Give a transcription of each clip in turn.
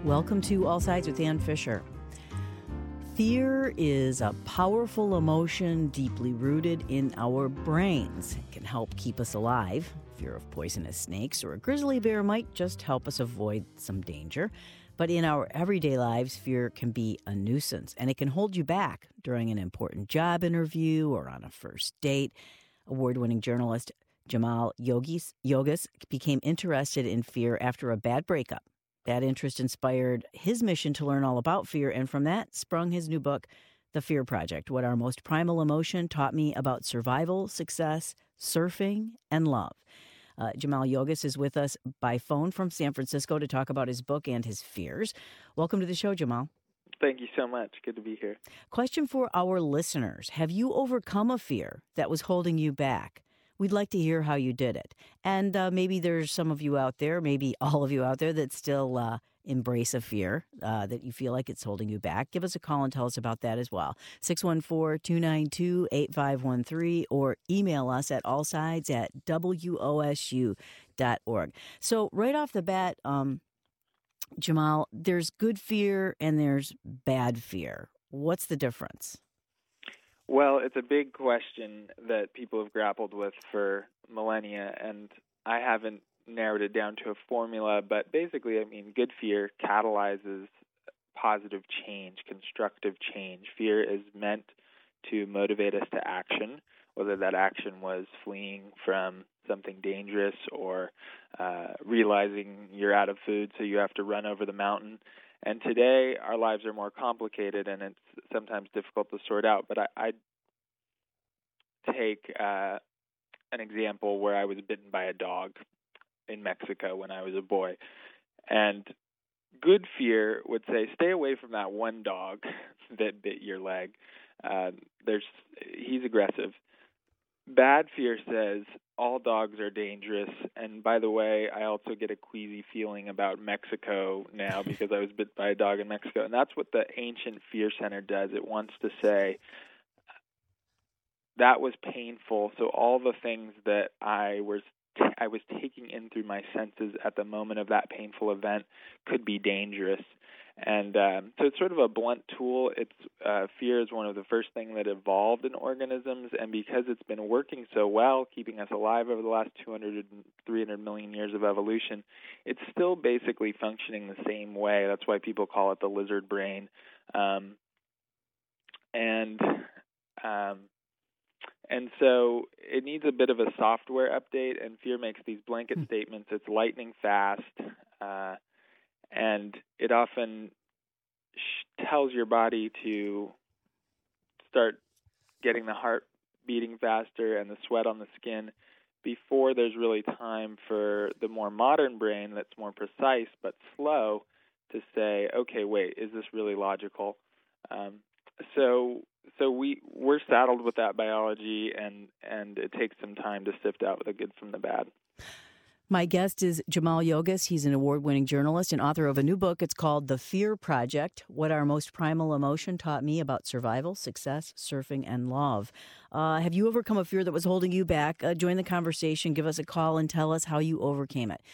Welcome to All Sides with Ann Fisher. Fear is a powerful emotion deeply rooted in our brains. It can help keep us alive. Fear of poisonous snakes or a grizzly bear might just help us avoid some danger. But in our everyday lives, fear can be a nuisance, and it can hold you back during an important job interview or on a first date. Award-winning journalist Jamal Yogas became interested in fear after a bad breakup. That interest inspired his mission to learn all about fear, and from that sprung his new book, The Fear Project: What Our Most Primal Emotion Taught Me About Survival, Success, Surfing, and Love. Jamal Yogas is with us by phone from San Francisco to talk about his book and his fears. Welcome to the show, Jamal. Thank you so much. Good to be here. Question for our listeners. Have you overcome a fear that was holding you back? We'd like to hear how you did it. And maybe there's some of you out there, maybe all of you out there, that still embrace a fear that you feel like it's holding you back. Give us a call and tell us about that as well. 614-292-8513 or email us at allsides@wosu.org. So right off the bat, Jamal, there's good fear and there's bad fear. What's the difference? Well, it's a big question that people have grappled with for millennia, and I haven't narrowed it down to a formula, but basically, good fear catalyzes positive change, constructive change. Fear is meant to motivate us to action, whether that action was fleeing from something dangerous or realizing you're out of food, so you have to run over the mountain. And today, our lives are more complicated, and it's sometimes difficult to sort out. But I'd take an example where I was bitten by a dog in Mexico when I was a boy. And good fear would say, stay away from that one dog that bit your leg. He's aggressive. Bad fear says all dogs are dangerous, and by the way, I also get a queasy feeling about Mexico now because I was bit by a dog in Mexico, and that's what the Ancient Fear Center does. It wants to say that was painful, so all the things that I was taking in through my senses at the moment of that painful event could be dangerous. And so it's sort of a blunt tool. Fear is one of the first things that evolved in organisms, and because it's been working so well, keeping us alive over the last 200 and 300 million years of evolution, it's still basically functioning the same way. That's why people call it the lizard brain. And so it needs a bit of a software update, and fear makes these blanket statements. It's lightning fast, and it often tells your body to start getting the heart beating faster and the sweat on the skin before there's really time for the more modern brain that's more precise but slow to say, okay, wait, is this really logical? So we're saddled with that biology, and it takes some time to sift out the good from the bad. My guest is Jamal Yogas. He's an award-winning journalist and author of a new book. It's called The Fear Project: What Our Most Primal Emotion Taught Me About Survival, Success, Surfing, and Love. Have you overcome a fear that was holding you back? Join the conversation. Give us a call and tell us how you overcame it.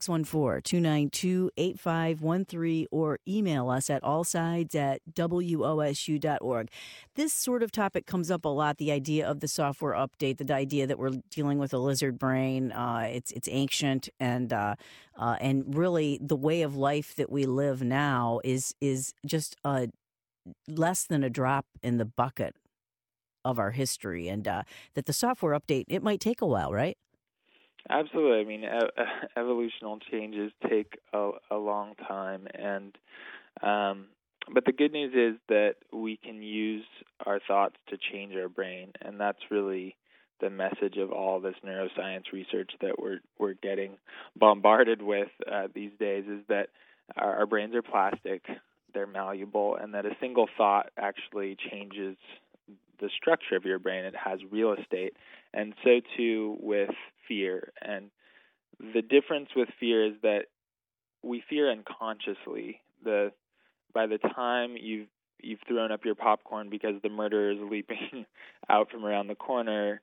614-292-8513 or email us at allsides@wosu.org. This sort of topic comes up a lot, the idea of the software update, the idea that we're dealing with a lizard brain. It's ancient, and really the way of life that we live now is just less than a drop in the bucket of our history, and that the software update, it might take a while, right? Absolutely. Evolutional changes take a long time, and but the good news is that we can use our thoughts to change our brain, and that's really the message of all this neuroscience research that we're getting bombarded with these days, is that our brains are plastic, they're malleable, and that a single thought actually changes the structure of your brain. It has real estate, and so too with fear. And the difference with fear is that we fear unconsciously. By the time you've thrown up your popcorn because the murderer is leaping out from around the corner,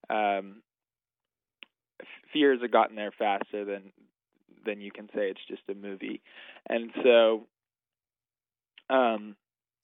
fears have gotten there faster than you can say it's just a movie. And so Um,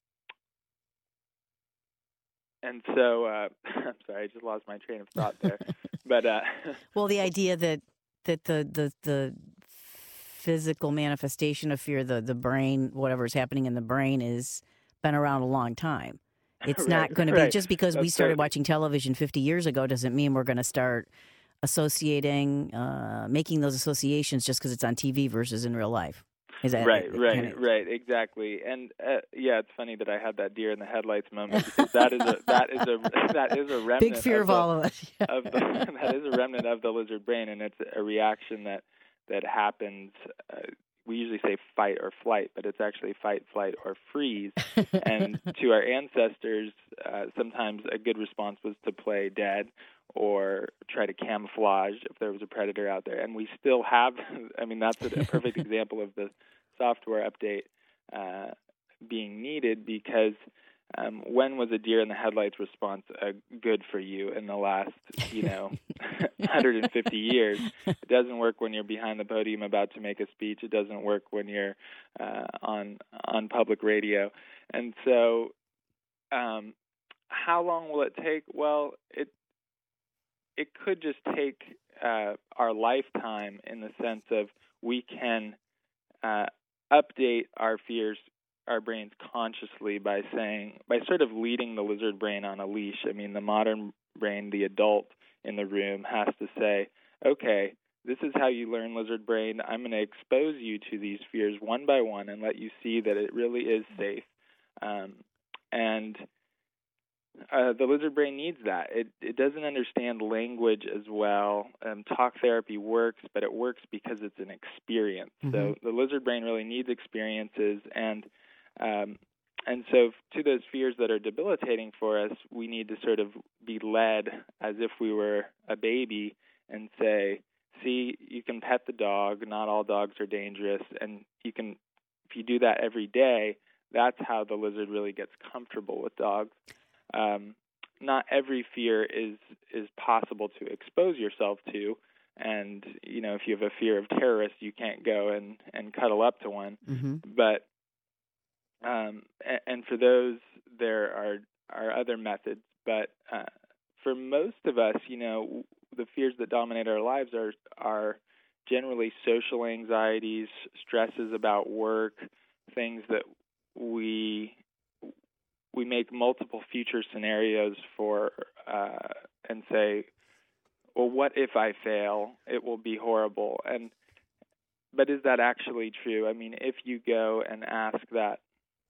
and so, I'm sorry, I just lost my train of thought there. But well, the idea that the physical manifestation of fear, the brain, whatever's happening in the brain, is been around a long time. It's not going to be just because we started watching television 50 years ago doesn't mean we're going to start associating, making those associations just because it's on TV versus in real life. Is that right, exactly. And yeah, it's funny that I had that deer in the headlights moment, because that is a remnant. Big fear of all of us. That is a remnant of the lizard brain, and it's a reaction that happens. We usually say fight or flight, but it's actually fight, flight, or freeze. And to our ancestors, sometimes a good response was to play dead or try to camouflage if there was a predator out there. And we still have, I mean, that's a perfect example of the software update being needed, because when was a deer in the headlights response good for you in the last, 150 years? It doesn't work when you're behind the podium about to make a speech. It doesn't work when you're on public radio. And so how long will it take? Well, it could just take our lifetime, in the sense of we can update our fears, our brains, consciously by sort of leading the lizard brain on a leash. I mean, the modern brain, the adult in the room, has to say, okay, this is how you learn, lizard brain. I'm going to expose you to these fears one by one and let you see that it really is safe. And the lizard brain needs that. It doesn't understand language as well. Talk therapy works, but it works because it's an experience. Mm-hmm. So the lizard brain really needs experiences, and so to those fears that are debilitating for us, we need to sort of be led as if we were a baby and say, see, you can pet the dog. Not all dogs are dangerous, and you can, if you do that every day, that's how the lizard really gets comfortable with dogs. Not every fear is possible to expose yourself to, and if you have a fear of terrorists, you can't go and cuddle up to one. Mm-hmm. But and for those, there are other methods. But for most of us, the fears that dominate our lives are generally social anxieties, stresses about work, things that we make multiple future scenarios for, and say, well, what if I fail? It will be horrible. But is that actually true? I mean, if you go and ask that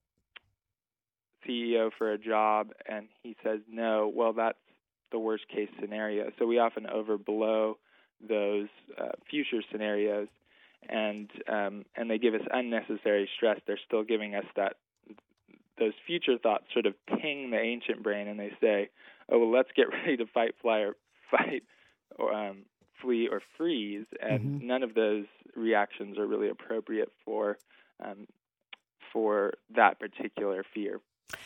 CEO for a job and he says no, well, that's the worst case scenario. So we often overblow those future scenarios, and they give us unnecessary stress. They're still giving us those future thoughts sort of ping the ancient brain, and they say, oh, well, let's get ready to fight, or flee or freeze. And mm-hmm. none of those reactions are really appropriate for that particular fear.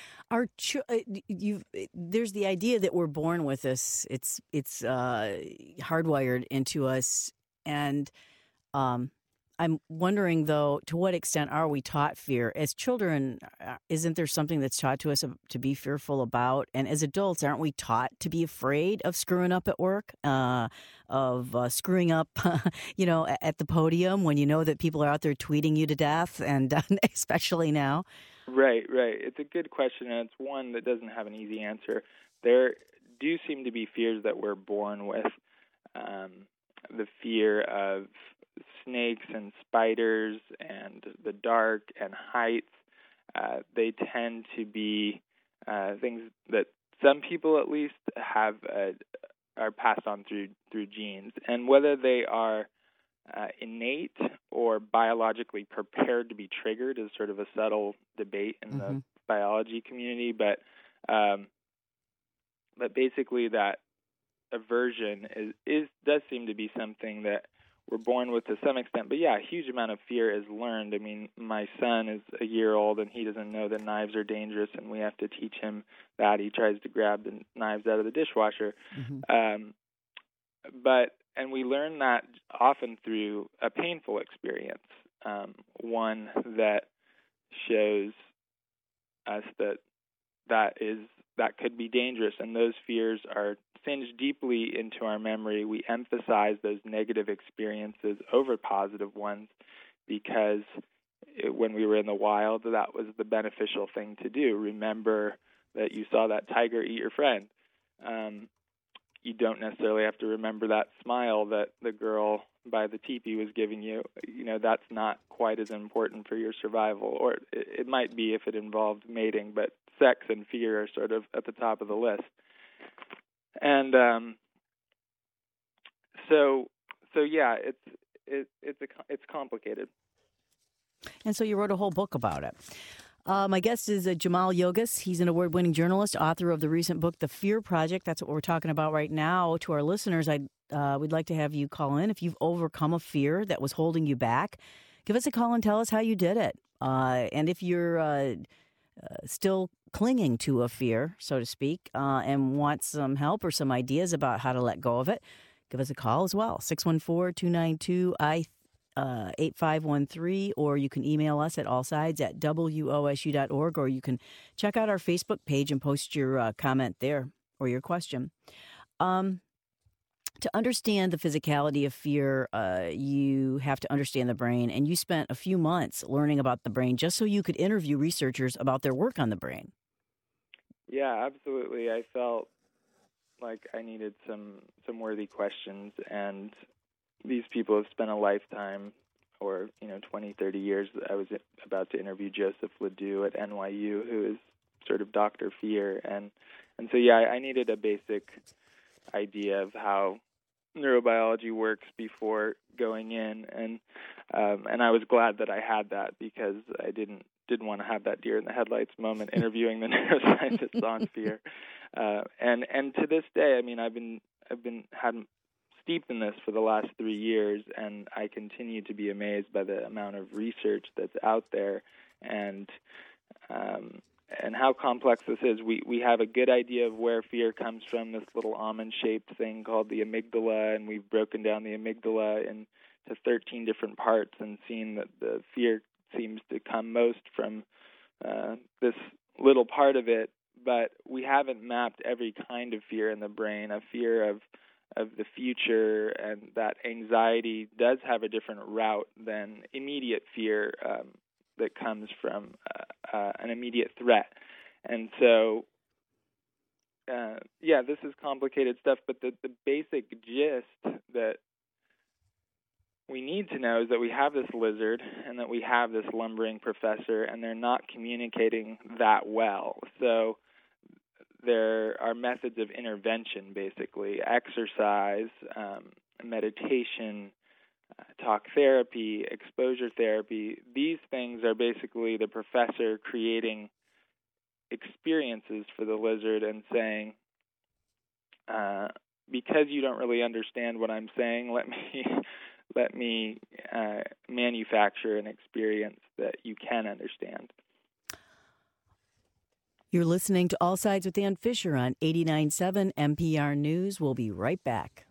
There's the idea that we're born with this. It's hardwired into us, and I'm wondering, though, to what extent are we taught fear? As children, isn't there something that's taught to us to be fearful about? And as adults, aren't we taught to be afraid of screwing up at work, of screwing up, at the podium when you know that people are out there tweeting you to death, and especially now? Right. It's a good question, and it's one that doesn't have an easy answer. There do seem to be fears that we're born with. The fear of snakes and spiders and the dark and heights. They tend to be things that some people at least have are passed on through genes, and whether they are innate or biologically prepared to be triggered is sort of a subtle debate in mm-hmm. the biology community. But basically, that aversion does seem to be something that we're born with to some extent. But yeah, a huge amount of fear is learned. I mean, my son is a year old and he doesn't know that knives are dangerous, and we have to teach him that. He tries to grab the knives out of the dishwasher. Mm-hmm. And we learn that often through a painful experience, one that shows us that could be dangerous, and those fears are singed deeply into our memory. We emphasize those negative experiences over positive ones because when we were in the wild, that was the beneficial thing to do. Remember that you saw that tiger eat your friend. You don't necessarily have to remember that smile that the girl by the teepee was giving you. That's not quite as important for your survival, or it might be if it involved mating, but sex and fear are sort of at the top of the list. And so yeah, it's complicated. And so you wrote a whole book about it. My guest is Jamal Yogas. He's an award-winning journalist, author of the recent book, The Fear Project. That's what we're talking about right now. To our listeners, we'd like to have you call in if you've overcome a fear that was holding you back. Give us a call and tell us how you did it. And if you're still clinging to a fear, so to speak, and want some help or some ideas about how to let go of it, give us a call as well, 614-292-8513, or you can email us at allsides@wosu.org, or you can check out our Facebook page and post your comment there or your question. To understand the physicality of fear, you have to understand the brain, and you spent a few months learning about the brain just so you could interview researchers about their work on the brain. Yeah, absolutely. I felt like I needed some worthy questions, and these people have spent a lifetime, or 20, 30 years. I was about to interview Joseph Ledoux at NYU, who is sort of Dr. Fear, and so yeah, I needed a basic idea of how neurobiology works before going in, and I was glad that I had that, because I didn't want to have that deer in the headlights moment interviewing the neuroscientists on fear. And to this day, I mean, I've been steeped in this for the last 3 years, and I continue to be amazed by the amount of research that's out there, and how complex this is. We have a good idea of where fear comes from, this little almond-shaped thing called the amygdala, and we've broken down the amygdala into 13 different parts and seen that the fear seems to come most from this little part of it, but we haven't mapped every kind of fear in the brain. A fear of the future, and that anxiety does have a different route than immediate fear that comes from an immediate threat. And so, this is complicated stuff, but the basic gist that we need to know is that we have this lizard and that we have this lumbering professor, and they're not communicating that well. So there are methods of intervention, basically, exercise, meditation, talk therapy, exposure therapy. These things are basically the professor creating experiences for the lizard and saying, because you don't really understand what I'm saying, let me manufacture an experience that you can understand. You're listening to All Sides with Dan Fisher on 89.7 NPR News. We'll be right back.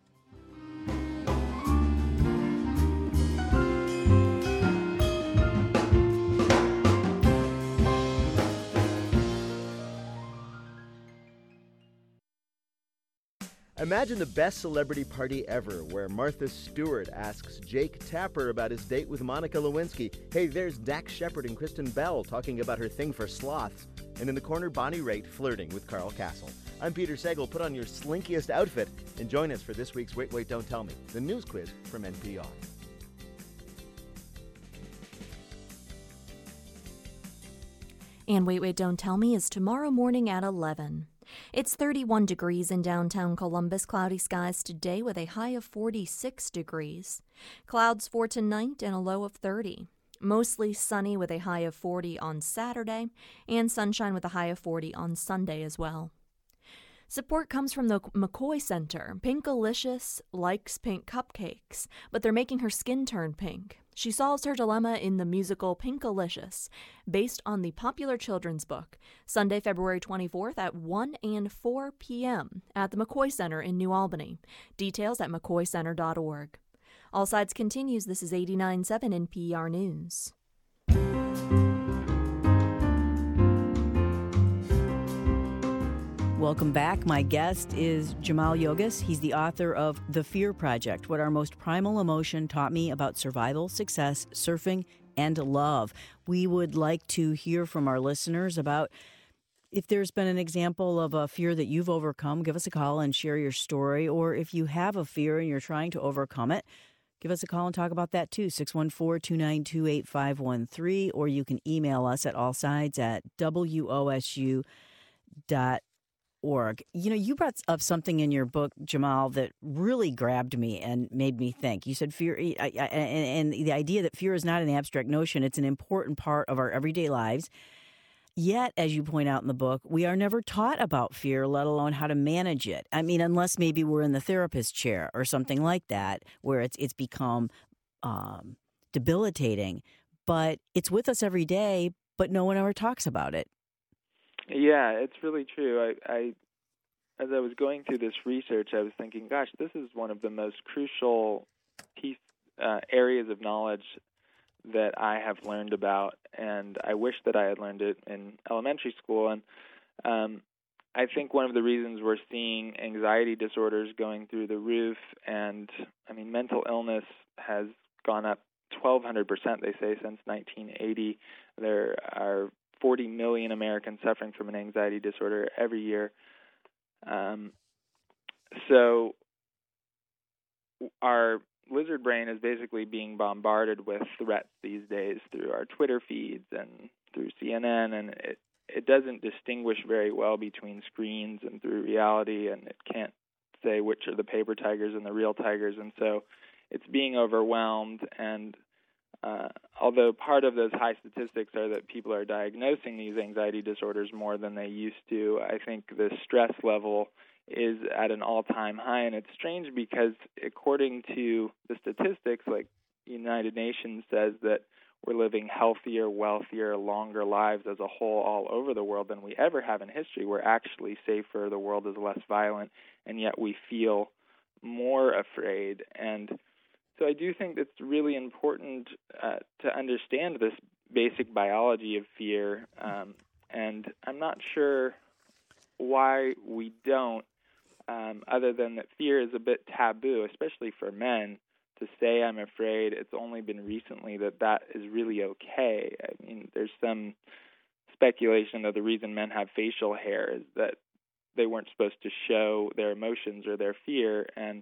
Imagine the best celebrity party ever, where Martha Stewart asks Jake Tapper about his date with Monica Lewinsky. Hey, there's Dax Shepard and Kristen Bell talking about her thing for sloths. And in the corner, Bonnie Raitt flirting with Carl Castle. I'm Peter Sagal. Put on your slinkiest outfit and join us for this week's Wait, Wait, Don't Tell Me, the news quiz from NPR. And Wait, Wait, Don't Tell Me is tomorrow morning at 11. It's 31 degrees in downtown Columbus. Cloudy skies today with a high of 46 degrees. Clouds for tonight and a low of 30. Mostly sunny with a high of 40 on Saturday, and sunshine with a high of 40 on Sunday as well. Support comes from the McCoy Center. Pinkalicious likes pink cupcakes, but they're making her skin turn pink. She solves her dilemma in the musical Pinkalicious, based on the popular children's book, Sunday, February 24th at 1 and 4 p.m. at the McCoy Center in New Albany. Details at mccoycenter.org. All Sides continues. This is 89.7 NPR News. Welcome back. My guest is Jamal Yogas. He's the author of The Fear Project, What Our Most Primal Emotion Taught Me About Survival, Success, Surfing, and Love. We would like to hear from our listeners about if there's been an example of a fear that you've overcome. Give us a call and share your story. Or if you have a fear and you're trying to overcome it, give us a call and talk about that too, 614-292-8513. Or you can email us at allsides@wosu.org. You know, you brought up something in your book, Jamal, that really grabbed me and made me think. You said fear, and the idea that fear is not an abstract notion. It's an important part of our everyday lives. Yet, as you point out in the book, we are never taught about fear, let alone how to manage it. I mean, unless maybe we're in the therapist chair or something like that, where it's become debilitating. But it's with us every day, but no one ever talks about it. Yeah, it's really true. I as I was going through this research, I was thinking, gosh, this is one of the most crucial areas of knowledge that I have learned about, and I wish that I had learned it in elementary school. And I think one of the reasons we're seeing anxiety disorders going through the roof, and I mean, mental illness has gone up 1,200%, they say, since 1980. There are 40 million Americans suffering from an anxiety disorder every year. So our lizard brain is basically being bombarded with threats these days through our Twitter feeds and through CNN, and it doesn't distinguish very well between screens and through reality, and it can't say which are the paper tigers and the real tigers, and so it's being overwhelmed. And although part of those high statistics are that people are diagnosing these anxiety disorders more than they used to, I think the stress level is at an all-time high. And it's strange because according to the statistics, like United Nations says that we're living healthier, wealthier, longer lives as a whole all over the world than we ever have in history. We're actually safer, the world is less violent, and yet we feel more afraid. And so I do think it's really important to understand this basic biology of fear, and I'm not sure why we don't, other than that fear is a bit taboo, especially for men, to say I'm afraid. It's only been recently that is really okay. I mean, there's some speculation that the reason men have facial hair is that they weren't supposed to show their emotions or their fear, and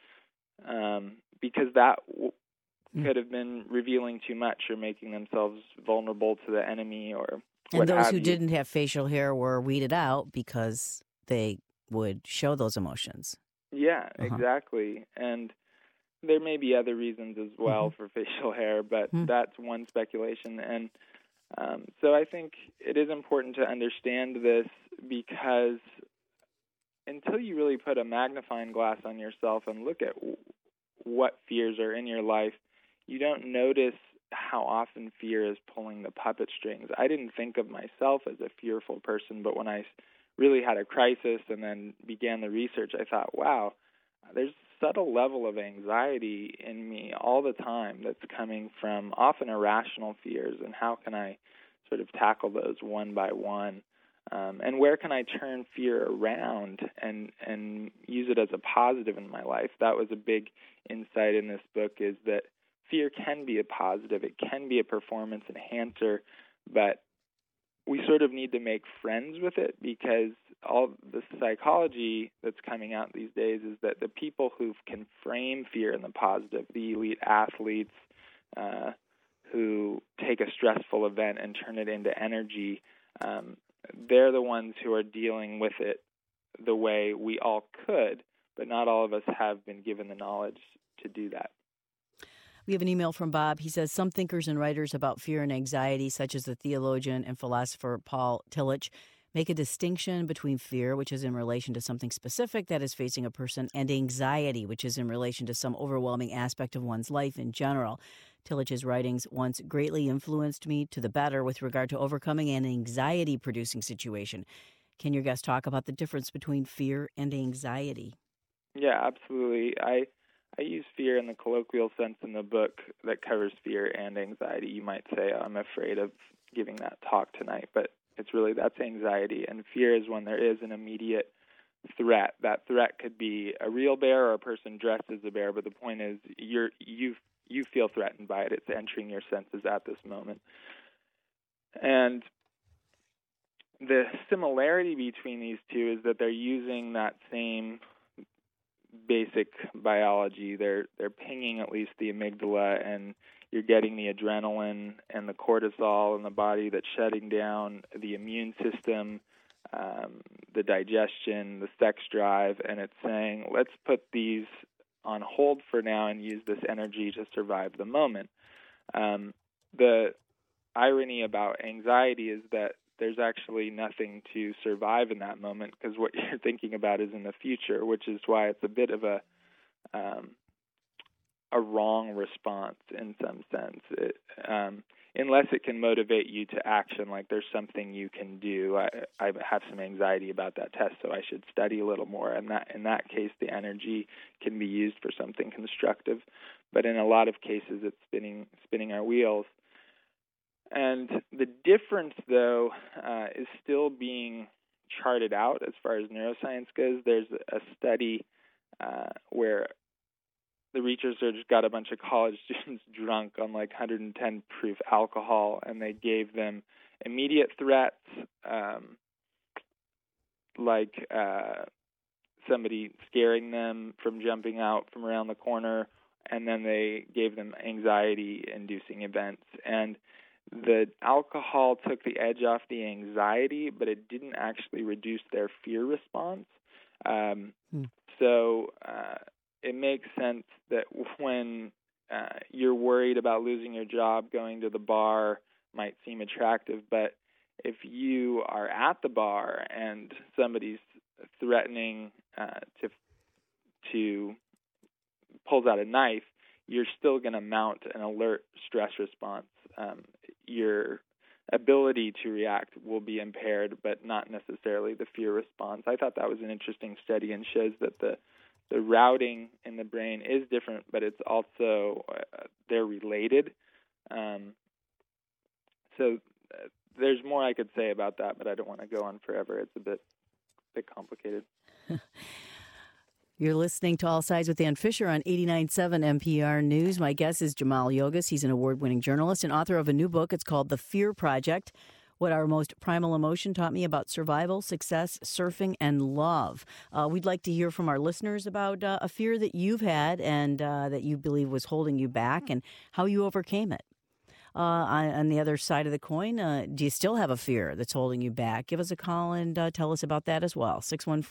because that could have been revealing too much or making themselves vulnerable to the enemy or and those who didn't have facial hair were weeded out because they would show those emotions. Yeah, exactly. And there may be other reasons as well for facial hair, but that's one speculation. And so I think it is important to understand this, because until you really put a magnifying glass on yourself and look at what fears are in your life, you don't notice how often fear is pulling the puppet strings. I didn't think of myself as a fearful person, but when I really had a crisis and then began the research, I thought, wow, there's a subtle level of anxiety in me all the time that's coming from often irrational fears, and how can I sort of tackle those one by one? And where can I turn fear around and use it as a positive in my life? That was a big insight in this book, is that fear can be a positive. It can be a performance enhancer, but we sort of need to make friends with it, because all the psychology that's coming out these days is that the people who can frame fear in the positive, the elite athletes who take a stressful event and turn it into energy, they're the ones who are dealing with it the way we all could, but not all of us have been given the knowledge to do that. We have an email from Bob. He says, some thinkers and writers about fear and anxiety, such as the theologian and philosopher Paul Tillich, make a distinction between fear, which is in relation to something specific that is facing a person, and anxiety, which is in relation to some overwhelming aspect of one's life in general. Tillich's writings once greatly influenced me to the better with regard to overcoming an anxiety-producing situation. Can your guest talk about the difference between fear and anxiety? Yeah, absolutely. I use fear in the colloquial sense in the book that covers fear and anxiety. You might say, I'm afraid of giving that talk tonight, but That's anxiety. And fear is when there is an immediate threat. That threat could be a real bear or a person dressed as a bear, but the point is you feel threatened by it. It's entering your senses at this moment. And the similarity between these two is that they're using that same basic biology. They're pinging at least the amygdala, and you're getting the adrenaline and the cortisol in the body that's shutting down the immune system, the digestion, the sex drive, and it's saying, let's put these on hold for now and use this energy to survive the moment. The irony about anxiety is that there's actually nothing to survive in that moment, because what you're thinking about is in the future, which is why it's a bit of a wrong response in some sense. Unless it can motivate you to action, like there's something you can do. I have some anxiety about that test, so I should study a little more. And in that case, the energy can be used for something constructive. But in a lot of cases, it's spinning our wheels. And the difference, though, is still being charted out as far as neuroscience goes. There's a study where the researchers got a bunch of college students drunk on like 110 proof alcohol, and they gave them immediate threats, like somebody scaring them from jumping out from around the corner, and then they gave them anxiety-inducing events. And the alcohol took the edge off the anxiety, but it didn't actually reduce their fear response. So it makes sense that when you're worried about losing your job, going to the bar might seem attractive, but if you are at the bar and somebody's threatening to pulls out a knife, you're still going to mount an alert stress response. Your ability to react will be impaired, but not necessarily the fear response. I thought that was an interesting study and shows that the routing in the brain is different, but it's also they're related. So there's more I could say about that, but I don't want to go on forever. It's a bit complicated. You're listening to All Sides with Dan Fisher on 89.7 NPR News. My guest is Jamal Yogas. He's an award-winning journalist and author of a new book. It's called The Fear Project: What Our Most Primal Emotion Taught Me About Survival, Success, Surfing, and Love. We'd like to hear from our listeners about a fear that you've had and that you believe was holding you back and how you overcame it. On the other side of the coin, do you still have a fear that's holding you back? Give us a call and tell us about that as well.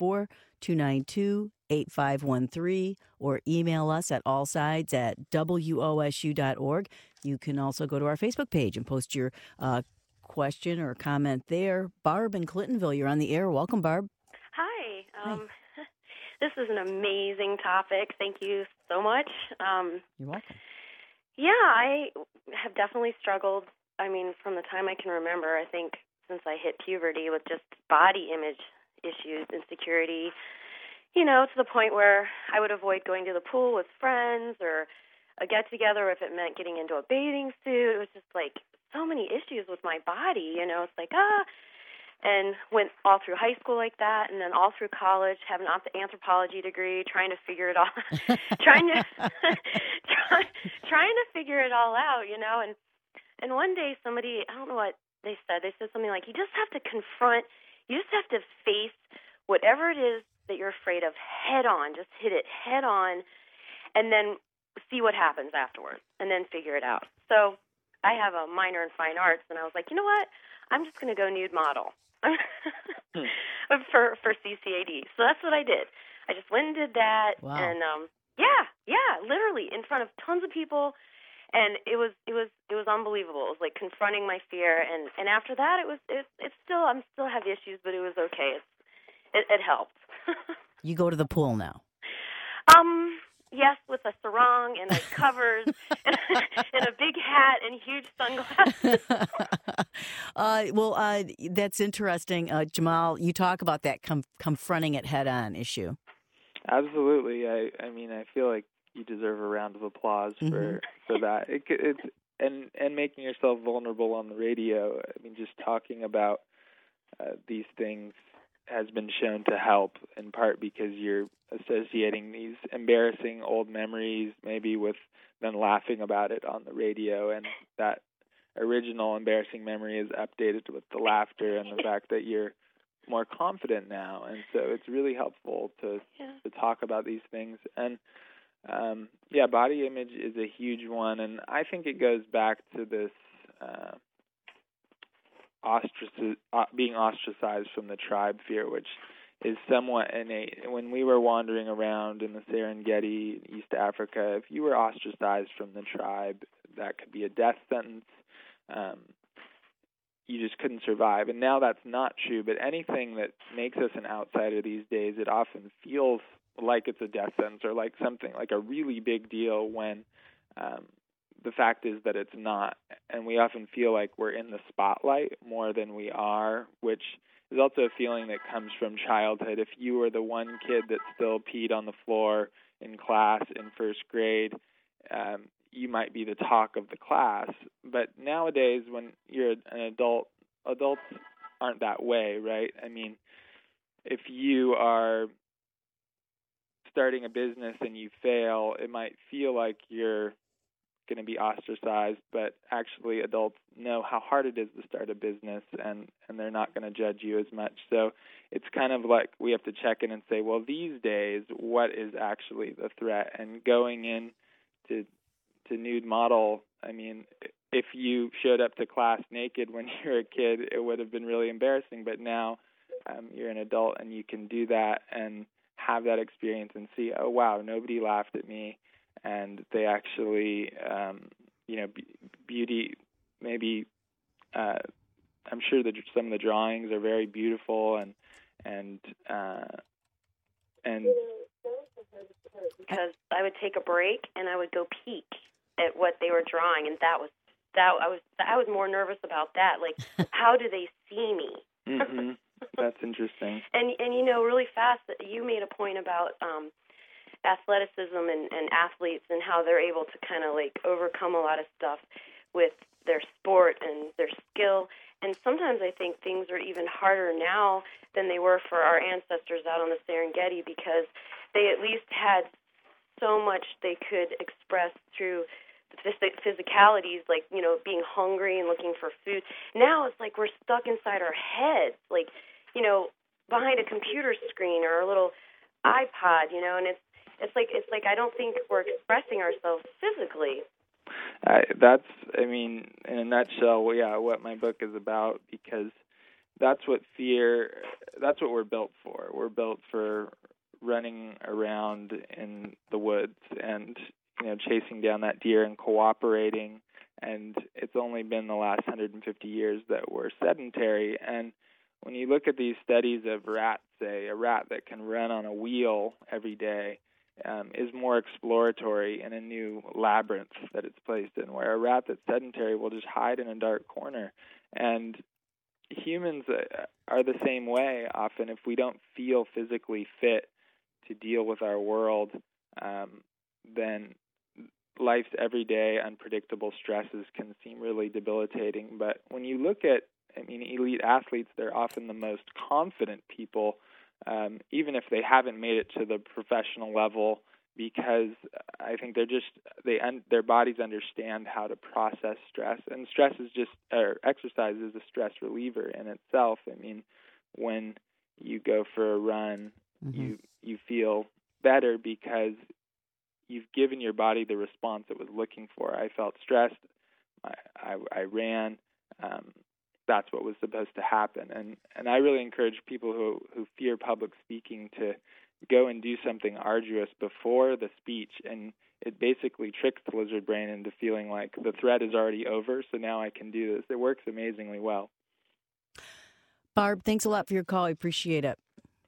614-292-8513 or email us at allsides@wosu.org. You can also go to our Facebook page and post your question or comment there. Barb in Clintonville, you're on the air. Welcome, Barb. Hi. This is an amazing topic. Thank you so much. You're welcome. Yeah, I have definitely struggled, from the time I can remember, I think since I hit puberty, with just body image issues, insecurity, to the point where I would avoid going to the pool with friends or a get-together if it meant getting into a bathing suit. It was just like so many issues with my body, it's like, and went all through high school like that, and then all through college, have an anthropology degree, trying to figure it all, trying to figure it all out, And one day somebody, I don't know what they said something like, you just have to face whatever it is that you're afraid of head on, just hit it head on, and then see what happens afterwards, and then figure it out. So I have a minor in fine arts, and I was like, you know what? I'm just going to go nude model for CCAD. So that's what I did. I just went and did that, wow. And literally in front of tons of people, and it was unbelievable. It was like confronting my fear, and after that, it's still I still have issues, but it was okay. It helped. You go to the pool now? Yes, with a sarong and covers and a big hat and huge sunglasses. That's interesting. Jamal, you talk about that confronting it head-on issue. Absolutely. I feel like you deserve a round of applause for that. It's making yourself vulnerable on the radio. Just talking about these things has been shown to help, in part because you're associating these embarrassing old memories maybe with them laughing about it on the radio, and that original embarrassing memory is updated with the laughter and the fact that you're more confident now. And so it's really helpful to talk about these things. And body image is a huge one, and I think it goes back to this being ostracized from the tribe fear, which is somewhat innate. When we were wandering around in the Serengeti, East Africa, if you were ostracized from the tribe, that could be a death sentence. You just couldn't survive. And now that's not true, but anything that makes us an outsider these days, it often feels like it's a death sentence or like something, like a really big deal, when the fact is that it's not. And we often feel like we're in the spotlight more than we are, which is also a feeling that comes from childhood. If you were the one kid that still peed on the floor in class in first grade, you might be the talk of the class. But nowadays, when you're an adult, adults aren't that way, right? I mean, if you are starting a business and you fail, it might feel like you're going to be ostracized, but actually adults know how hard it is to start a business, and they're not going to judge you as much. So it's kind of like we have to check in and say, well, these days, what is actually the threat? And going in to Nude Model, I mean, if you showed up to class naked when you were a kid, it would have been really embarrassing, but now you're an adult and you can do that and have that experience and see, oh, wow, nobody laughed at me. And they actually, beauty, maybe, I'm sure that some of the drawings are very beautiful and because I would take a break and I would go peek at what they were drawing, and I was more nervous about that. Like, how do they see me? Mm-hmm. That's interesting. And really fast, you made a point about athleticism and athletes and how they're able to kind of like overcome a lot of stuff with their sport and their skill. And sometimes I think things are even harder now than they were for our ancestors out on the Serengeti, because they at least had so much they could express through the physicalities, like, being hungry and looking for food. Now it's like we're stuck inside our heads, like, behind a computer screen or a little iPod, and it's like I don't think we're expressing ourselves physically. In a nutshell, what my book is about, because that's what we're built for. We're built for running around in the woods and, chasing down that deer and cooperating. And it's only been the last 150 years that we're sedentary. And when you look at these studies of rats, say, a rat that can run on a wheel every day is more exploratory in a new labyrinth that it's placed in, where a rat that's sedentary will just hide in a dark corner. And humans are the same way often. If we don't feel physically fit to deal with our world, then life's everyday unpredictable stresses can seem really debilitating. But when you look at, elite athletes, they're often the most confident people, even if they haven't made it to the professional level, because I think their bodies understand how to process stress, and exercise is a stress reliever in itself. When you go for a run, mm-hmm. you feel better because you've given your body the response it was looking for. I felt stressed. I ran. That's what was supposed to happen. And I really encourage people who fear public speaking to go and do something arduous before the speech. And it basically tricks the lizard brain into feeling like the threat is already over, so now I can do this. It works amazingly well. Barb, thanks a lot for your call. I appreciate it.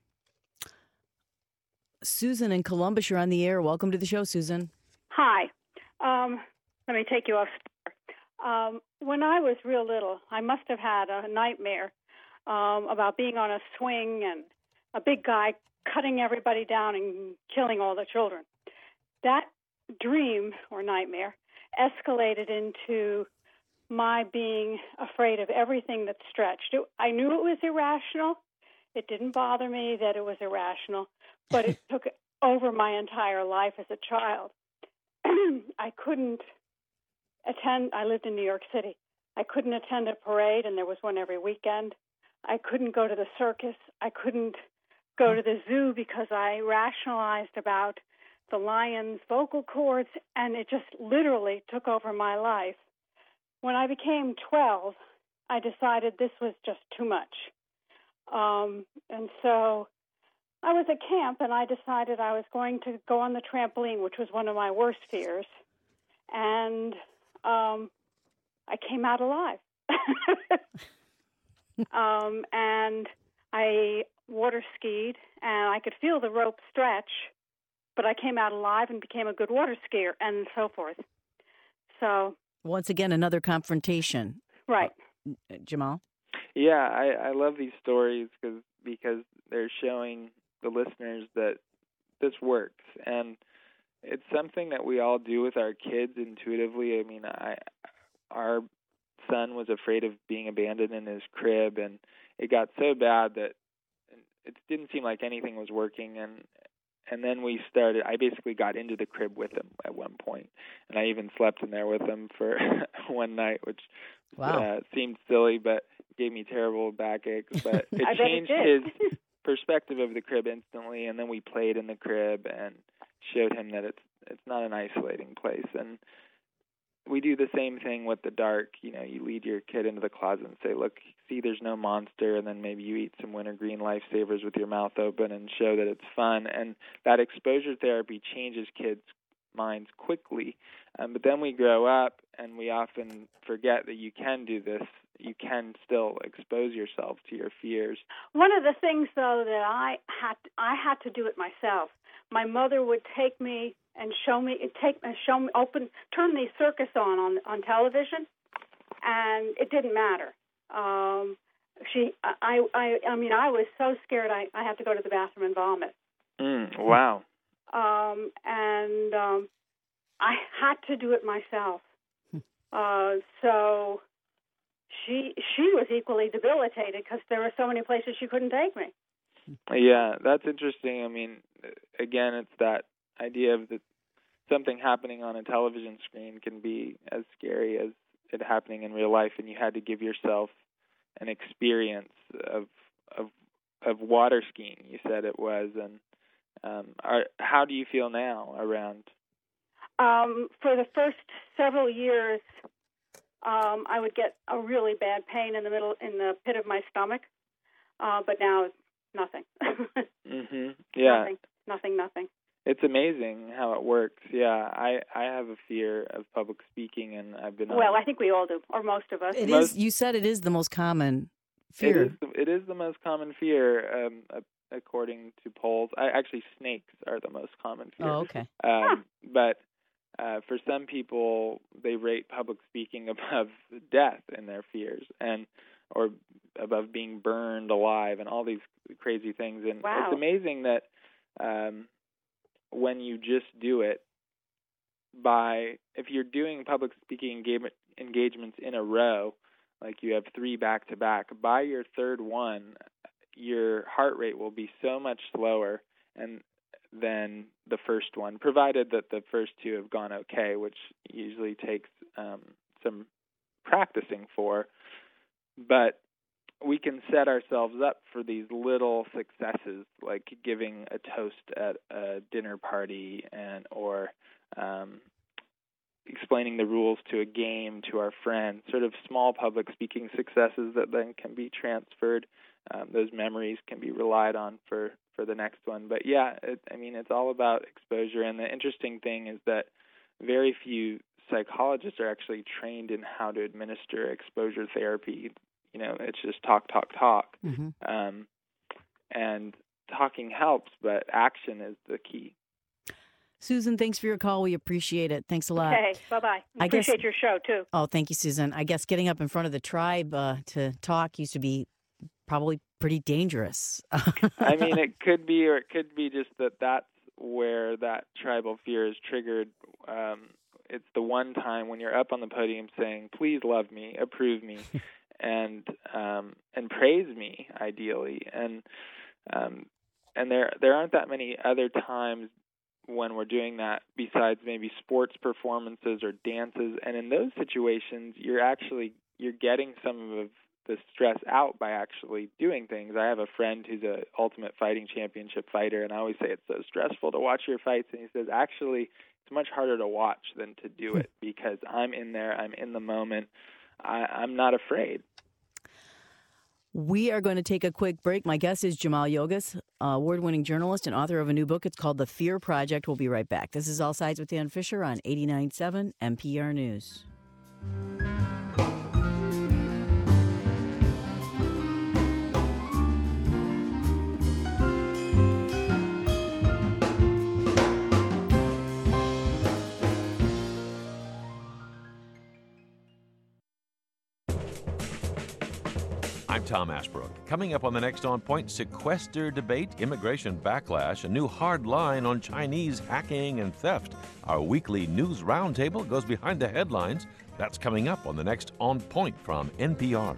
Susan in Columbus, you're on the air. Welcome to the show, Susan. Hi. Let me take you off. When I was real little, I must have had a nightmare about being on a swing and a big guy cutting everybody down and killing all the children. That dream or nightmare escalated into my being afraid of everything that stretched. I knew it was irrational. It didn't bother me that it was irrational, but it took over my entire life as a child. I couldn't attend. I lived in New York City. I couldn't attend a parade, and there was one every weekend. I couldn't go to the circus. I couldn't go to the zoo because I rationalized about the lion's vocal cords, and it just literally took over my life. When I became 12, I decided this was just too much. And so I was at camp, and I decided I was going to go on the trampoline, which was one of my worst fears. And I came out alive. And I water skied, and I could feel the rope stretch, but I came out alive and became a good water skier, and so forth. So once again, another confrontation. Right. Jamal? Yeah, I love these stories because they're showing the listeners that this works, and it's something that we all do with our kids intuitively. I mean, our son was afraid of being abandoned in his crib, and it got so bad that it didn't seem like anything was working, and then I basically got into the crib with him at one point, and I even slept in there with him for one night, which seemed silly, but gave me terrible backaches. But it changed his perspective of the crib instantly, and then we played in the crib and showed him that it's not an isolating place. And we do the same thing with the dark. You know, you lead your kid into the closet and say, look, see, there's no monster, and then maybe you eat some wintergreen lifesavers with your mouth open and show that it's fun. And that exposure therapy changes kids' minds quickly. But then we grow up, and we often forget that you can do this. You can still expose yourself to your fears. One of the things, though, that I had to do it myself. My mother would take me and turn the circus on television, and it didn't matter. I mean, I was so scared I had to go to the bathroom and vomit. Wow. I had to do it myself. So she was equally debilitated because there were so many places she couldn't take me. Yeah, that's interesting. I mean, again, it's that idea of something happening on a television screen can be as scary as it happening in real life, and you had to give yourself an experience of water skiing. You said it was, and how do you feel now around? For the first several years, I would get a really bad pain in the pit of my stomach, but now nothing. Yeah. Nothing. It's amazing how it works. Yeah, I have a fear of public speaking, and I've been. Well, I think we all do, or most of us. You said it is the most common fear. It is the most common fear, according to polls. Actually, snakes are the most common fear. Oh, okay. But for some people, they rate public speaking above death in their fears, or above being burned alive, and all these crazy things. And wow. It's amazing that when you just do it, if you're doing public speaking engagements in a row, like you have 3 back-to-back, by your third one, your heart rate will be so much slower than the first one, provided that the first 2 have gone okay, which usually takes some practicing for. But we can set ourselves up for these little successes, like giving a toast at a dinner party or explaining the rules to a game to our friends, sort of small public speaking successes that then can be transferred. Those memories can be relied on for the next one. But yeah, it's all about exposure. And the interesting thing is that very few psychologists are actually trained in how to administer exposure therapy. You know, it's just talk. Mm-hmm. And talking helps, but action is the key. Susan, thanks for your call. We appreciate it. Thanks a lot. Okay, bye-bye. Appreciate your show, too. Oh, thank you, Susan. I guess getting up in front of the tribe to talk used to be probably pretty dangerous. I mean, it could be, or it could be just that's where that tribal fear is triggered. it's the one time when you're up on the podium saying, "Please love me, approve me," and praise me, ideally. And there aren't that many other times when we're doing that besides maybe sports performances or dances. And in those situations, you're getting some of the stress out by actually doing things. I have a friend who's a Ultimate Fighting Championship fighter, and I always say it's so stressful to watch your fights, and he says, actually, it's much harder to watch than to do it, because I'm in there, I'm in the moment, I'm not afraid. We are going to take a quick break. My guest is Jamal Yogas, award-winning journalist and author of a new book. It's called The Fear Project. We'll be right back. This is All Sides with Dan Fisher on 89.7 NPR News. I'm Tom Ashbrook. Coming up on the next On Point, sequester debate, immigration backlash, a new hard line on Chinese hacking and theft. Our weekly news roundtable goes behind the headlines. That's coming up on the next On Point from NPR.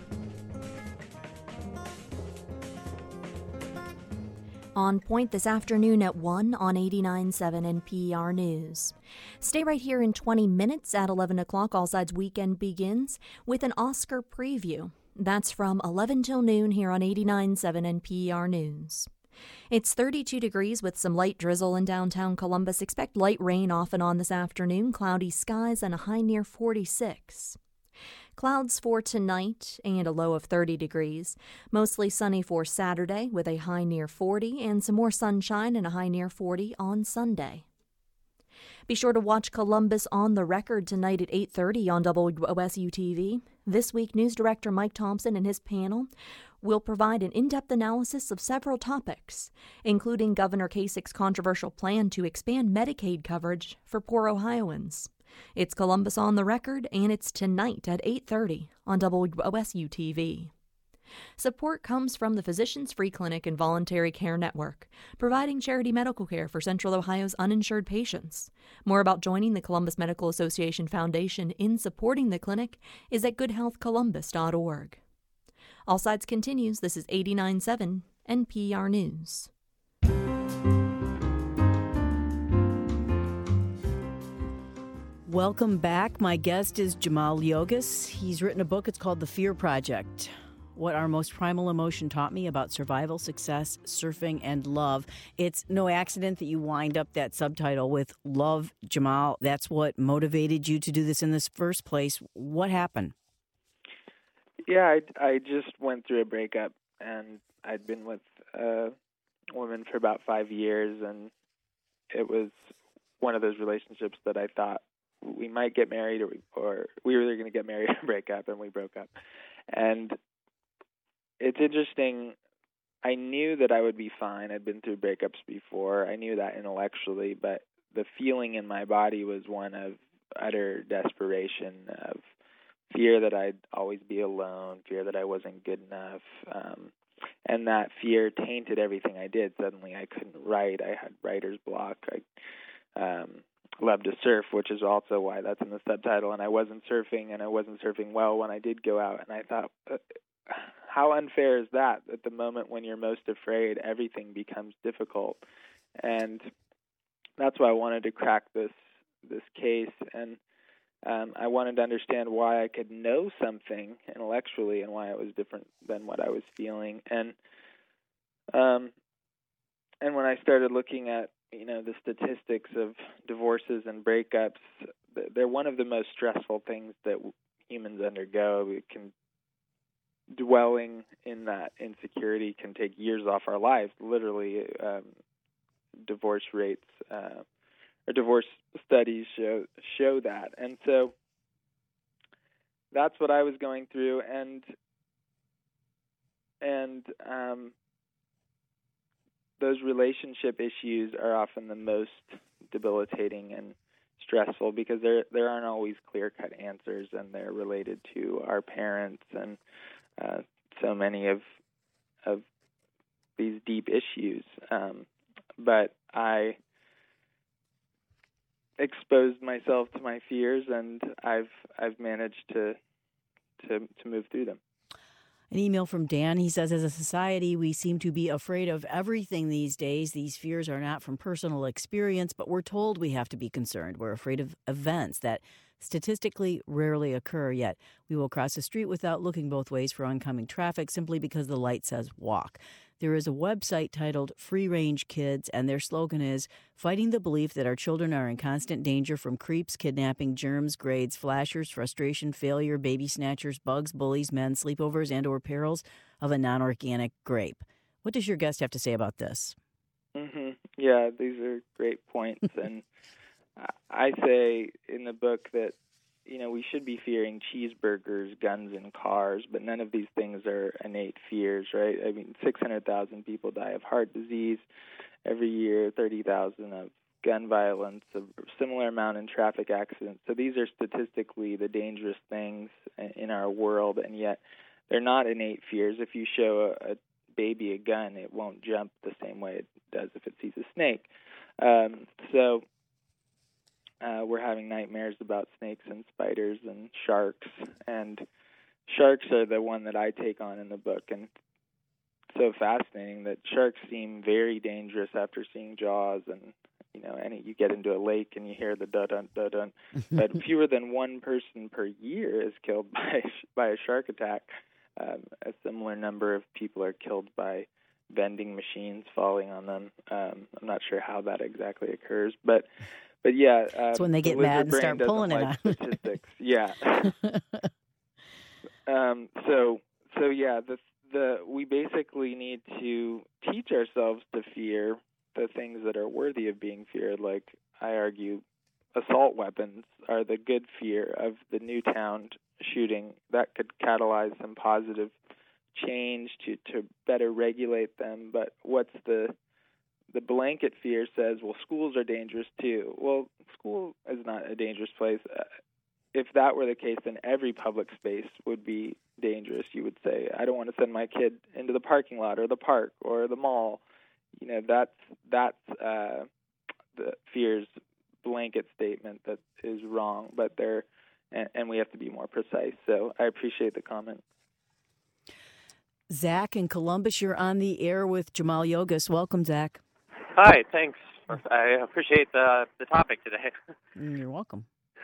On Point this afternoon at 1 on 89.7 NPR News. Stay right here in 20 minutes at 11 o'clock. All Sides Weekend begins with an Oscar preview. That's from 11 till noon here on 89.7 NPR News. It's 32 degrees with some light drizzle in downtown Columbus. Expect light rain off and on this afternoon, cloudy skies and a high near 46. Clouds for tonight and a low of 30 degrees. Mostly sunny for Saturday with a high near 40 and some more sunshine and a high near 40 on Sunday. Be sure to watch Columbus on the Record tonight at 8:30 on WOSU-TV. This week, News Director Mike Thompson and his panel will provide an in-depth analysis of several topics, including Governor Kasich's controversial plan to expand Medicaid coverage for poor Ohioans. It's Columbus on the Record, and it's tonight at 8:30 on WOSU-TV. Support comes from the Physicians Free Clinic and Voluntary Care Network, providing charity medical care for Central Ohio's uninsured patients. More about joining the Columbus Medical Association Foundation in supporting the clinic is at goodhealthcolumbus.org. All Sides continues. This is 89.7 NPR News. Welcome back. My guest is Jamal Yogas. He's written a book. It's called The Fear Project: What Our Most Primal Emotion Taught Me About Survival, Success, Surfing, and Love. It's no accident that you wind up that subtitle with Love, Jamal. That's what motivated you to do this in this first place. What happened? Yeah, I just went through a breakup, and I'd been with a woman for about 5 years, and it was one of those relationships that I thought we might get married, or we were either going to get married or break up, and we broke up. And it's interesting. I knew that I would be fine. I'd been through breakups before. I knew that intellectually, but the feeling in my body was one of utter desperation, of fear that I'd always be alone, fear that I wasn't good enough, and that fear tainted everything I did. Suddenly I couldn't write. I had writer's block. I loved to surf, which is also why that's in the subtitle, and I wasn't surfing, and I wasn't surfing well when I did go out, and I thought, how unfair is that? At the moment when you're most afraid, everything becomes difficult. And that's why I wanted to crack this case, and I wanted to understand why I could know something intellectually and why it was different than what I was feeling. And when I started looking at the statistics of divorces and breakups, they're one of the most stressful things that humans undergo. Dwelling in that insecurity can take years off our lives. Literally, divorce rates or divorce studies show that. And so that's what I was going through, and those relationship issues are often the most debilitating and stressful because there aren't always clear-cut answers, and they're related to our parents and so many of these deep issues. But I exposed myself to my fears, and I've managed to move through them. An email from Dan. He says, as a society, we seem to be afraid of everything these days. These fears are not from personal experience, but we're told we have to be concerned. We're afraid of events that statistically rarely occur, yet we will cross the street without looking both ways for oncoming traffic simply because the light says walk. There is a website titled Free Range Kids, and their slogan is fighting the belief that our children are in constant danger from creeps, kidnapping, germs, grades, flashers, frustration, failure, baby snatchers, bugs, bullies, men, sleepovers, and or perils of a non-organic grape. What does your guest have to say about this? Mm-hmm. Yeah, these are great points. And I say in the book that, we should be fearing cheeseburgers, guns, and cars, but none of these things are innate fears, right? I mean, 600,000 people die of heart disease every year, 30,000 of gun violence, a similar amount in traffic accidents. So these are statistically the dangerous things in our world, and yet they're not innate fears. If you show a baby a gun, it won't jump the same way it does if it sees a snake. We're having nightmares about snakes and spiders and sharks, and sharks are the one that I take on in the book, and it's so fascinating that sharks seem very dangerous after seeing Jaws, and you get into a lake and you hear the dun dun dun, but fewer than one person per year is killed by a shark attack. A similar number of people are killed by vending machines falling on them. I'm not sure how that exactly occurs, but yeah, it's when they get mad and start pulling it on. Statistics. Yeah. We basically need to teach ourselves to fear the things that are worthy of being feared. Like I argue, assault weapons are the good fear of the Newtown shooting. That could catalyze some positive change to better regulate them. But what's the blanket fear says, well, schools are dangerous too. Well, school is not a dangerous place. If that were the case, then every public space would be dangerous. You would say, I don't want to send my kid into the parking lot or the park or the mall. That's the fear's blanket statement that is wrong, but and we have to be more precise. So I appreciate the comment. Zach in Columbus, you're on the air with Jamal Yogas. Welcome, Zach. Hi, thanks. I appreciate the topic today. You're welcome.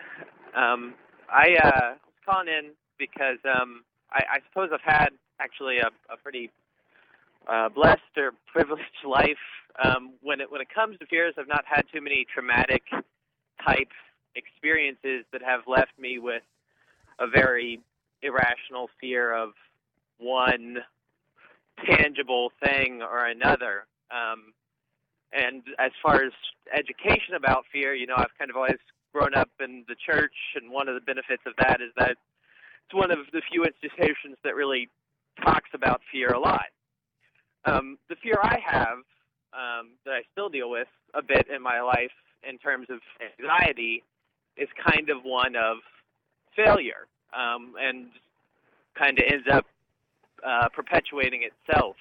I was calling in because I suppose I've had actually a pretty blessed or privileged life. When it comes to fears, I've not had too many traumatic type experiences that have left me with a very irrational fear of one tangible thing or another. And as far as education about fear, I've kind of always grown up in the church, and one of the benefits of that is that it's one of the few institutions that really talks about fear a lot. The fear I have, that I still deal with a bit in my life in terms of anxiety, is kind of one of failure, and kind of ends up perpetuating itself.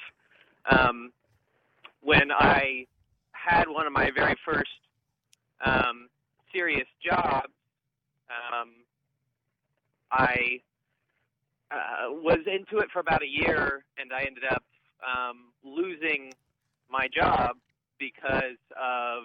When I had one of my very first serious jobs, I was into it for about a year, and I ended up losing my job because of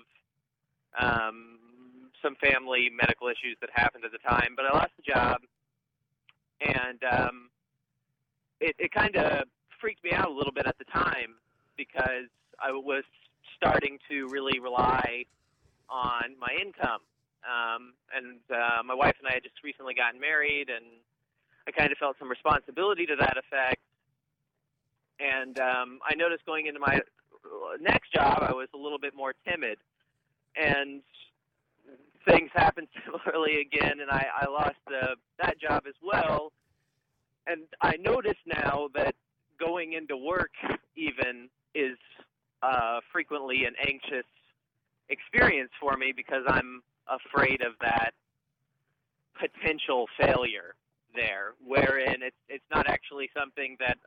some family medical issues that happened at the time. But I lost the job, and it kind of freaked me out a little bit at the time because I was starting to really rely on my income. And my wife and I had just recently gotten married, and I kind of felt some responsibility to that effect. And I noticed going into my next job, I was a little bit more timid. And things happened similarly again, and I lost that job as well. And I notice now that going into work even is frequently an anxious experience for me because I'm afraid of that potential failure there, wherein it's not actually something that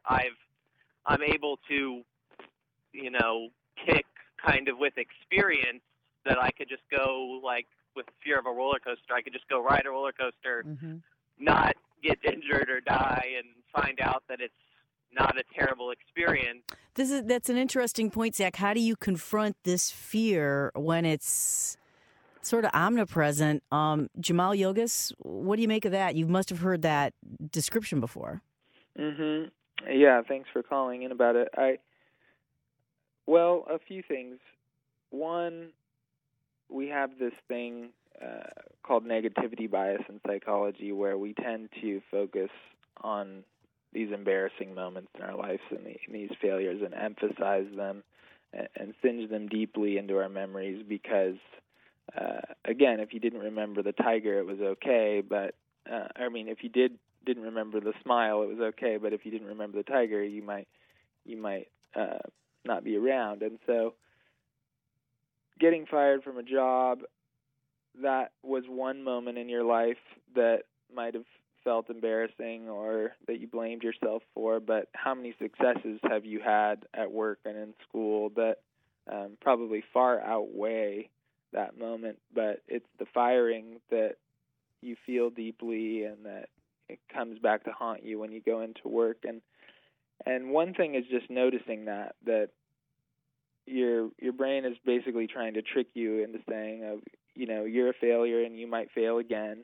I'm able to, kick kind of with experience that I could just go, like, with fear of a roller coaster, I could just go ride a roller coaster, not get injured or die, and find out that it's not a terrible experience. That's an interesting point, Zach. How do you confront this fear when it's sort of omnipresent? Jamal Yogas, what do you make of that? You must have heard that description before. Yeah, thanks for calling in about it. Well, a few things. One, we have this thing called negativity bias in psychology, where we tend to focus on these embarrassing moments in our lives and these failures and emphasize them and singe them deeply into our memories because, again, if you didn't remember the tiger, it was okay, but, if you didn't remember the smile, it was okay, but if you didn't remember the tiger, you might not be around. And so getting fired from a job, that was one moment in your life that might have felt embarrassing or that you blamed yourself for, but how many successes have you had at work and in school that probably far outweigh that moment? But it's the firing that you feel deeply and that it comes back to haunt you when you go into work. And one thing is just noticing that your brain is basically trying to trick you into saying, you're a failure and you might fail again.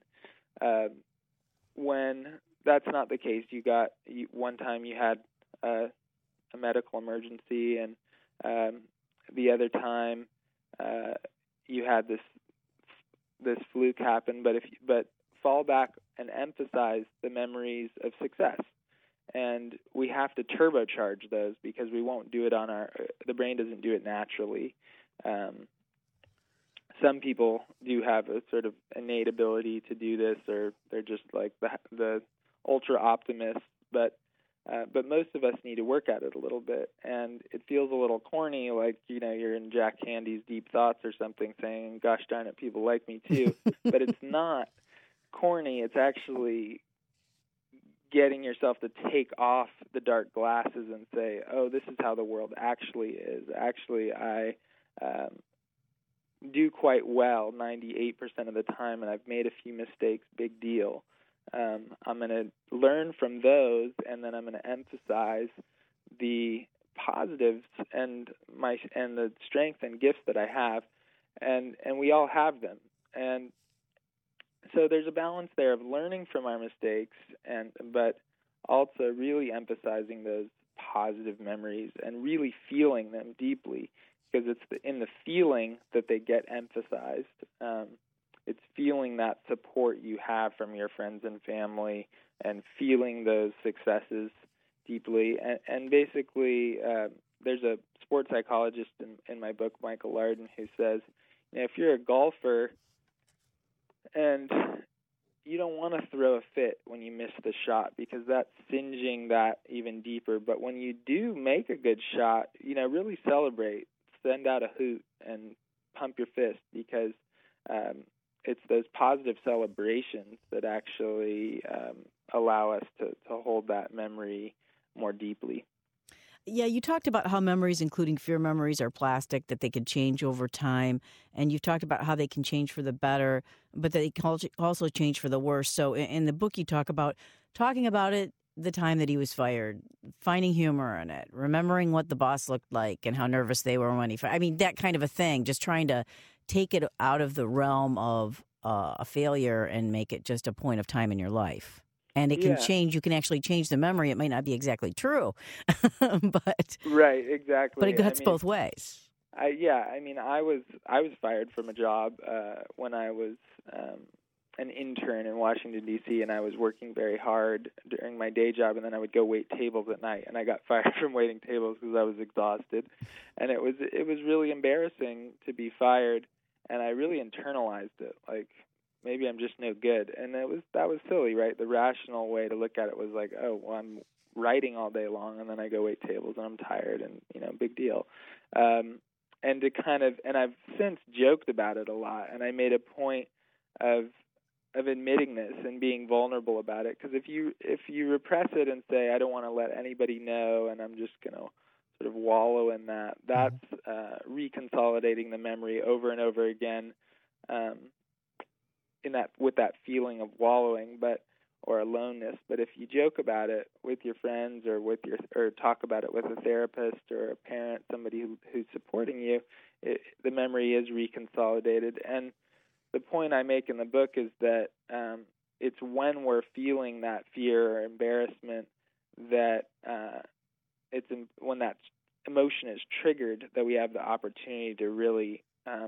When that's not the case, one time you had a medical emergency, and the other time you had this fluke happen. But fall back and emphasize the memories of success, and we have to turbocharge those because we won't do it the brain doesn't do it naturally. Some people do have a sort of innate ability to do this, or they're just like the ultra optimists. But most of us need to work at it a little bit, and it feels a little corny, like you're in Jack Candy's Deep Thoughts or something, saying, "Gosh darn it, people like me too." But it's not corny. It's actually getting yourself to take off the dark glasses and say, "Oh, this is how the world actually is. Actually, I do quite well 98% of the time, and I've made a few mistakes, big deal. I'm going to learn from those, and then I'm going to emphasize the positives and the strength and gifts that I have, and we all have them. And so there's a balance there of learning from our mistakes, but also really emphasizing those positive memories and really feeling them deeply, because it's in the feeling that they get emphasized. It's feeling that support you have from your friends and family and feeling those successes deeply. And basically, there's a sports psychologist in my book, Michael Larden, who says, if you're a golfer and you don't want to throw a fit when you miss the shot, because that's singeing that even deeper. But when you do make a good shot, really celebrate, send out a hoot and pump your fist, because it's those positive celebrations that actually allow us to hold that memory more deeply. Yeah, you talked about how memories, including fear memories, are plastic, that they can change over time. And you've talked about how they can change for the better, but they can also change for the worse. So in the book, you talking about it, the time that he was fired, finding humor in it, remembering what the boss looked like and how nervous they were when he fired. I mean, that kind of a thing, just trying to take it out of the realm of a failure and make it just a point of time in your life. And it can change. You can actually change the memory. It might not be exactly true, but right, exactly. But it cuts both ways. I was fired from a job when I was an intern in Washington, D.C., and I was working very hard during my day job, and then I would go wait tables at night, and I got fired from waiting tables because I was exhausted. And it was really embarrassing to be fired, and I really internalized it, like, maybe I'm just no good. And that was silly, right? The rational way to look at it was like, oh, well, I'm writing all day long, and then I go wait tables, and I'm tired, and, big deal. And I've since joked about it a lot, and I made a point of admitting this and being vulnerable about it, because if you repress it and say, I don't want to let anybody know, and I'm just going to sort of wallow in that. That's reconsolidating the memory over and over again with that feeling of wallowing, or aloneness. But if you joke about it with your friends or talk about it with a therapist or a parent, somebody who's supporting you, the memory is reconsolidated. And the point I make in the book is that it's when we're feeling that fear or embarrassment that when that emotion is triggered that we have the opportunity to really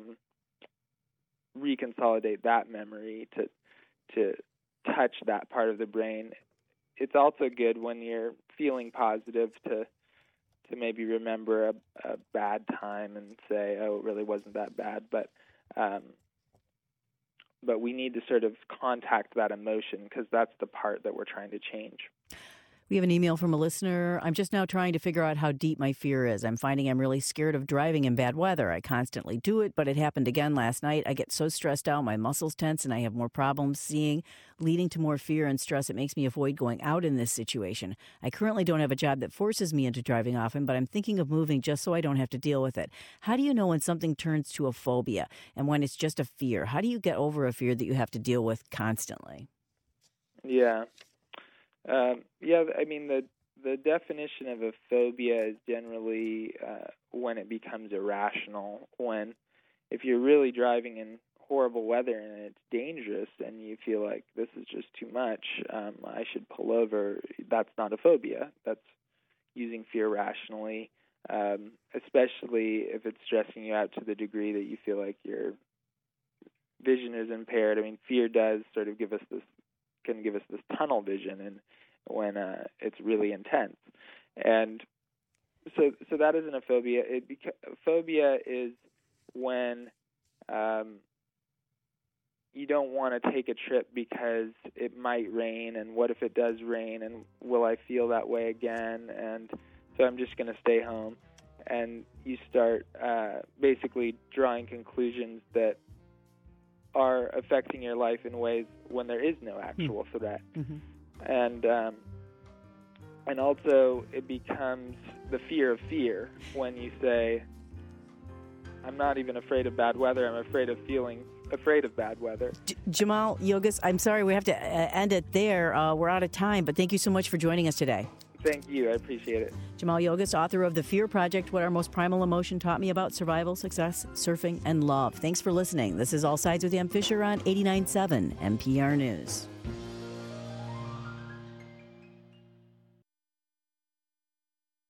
reconsolidate that memory, to touch that part of the brain. It's also good when you're feeling positive to maybe remember a bad time and say, oh, it really wasn't that bad. But we need to sort of contact that emotion because that's the part that we're trying to change. We have an email from a listener. I'm just now trying to figure out how deep my fear is. I'm finding I'm really scared of driving in bad weather. I constantly do it, but it happened again last night. I get so stressed out, my muscles tense, and I have more problems seeing, leading to more fear and stress. It makes me avoid going out in this situation. I currently don't have a job that forces me into driving often, but I'm thinking of moving just so I don't have to deal with it. How do you know when something turns to a phobia and when it's just a fear? How do you get over a fear that you have to deal with constantly? Yeah. I mean, the definition of a phobia is generally when it becomes irrational, if you're really driving in horrible weather and it's dangerous and you feel like this is just too much, I should pull over, that's not a phobia. That's using fear rationally, especially if it's stressing you out to the degree that you feel like your vision is impaired. I mean, fear does sort of give us this tunnel vision, and when it's really intense, and so that isn't a phobia. A phobia is when you don't want to take a trip because it might rain, and what if it does rain, and will I feel that way again? And so I'm just going to stay home, and you start basically drawing conclusions that are affecting your life in ways when there is no actual threat. Mm-hmm. And also it becomes the fear of fear when you say, I'm not even afraid of bad weather, I'm afraid of feeling afraid of bad weather. Jamal Yogas, I'm sorry we have to end it there. We're out of time, but thank you so much for joining us today. Thank you. I appreciate it. Jamal Yogas, author of The Fear Project, What Our Most Primal Emotion Taught Me About Survival, Success, Surfing, and Love. Thanks for listening. This is All Sides with Ann Fisher on 89.7 NPR News.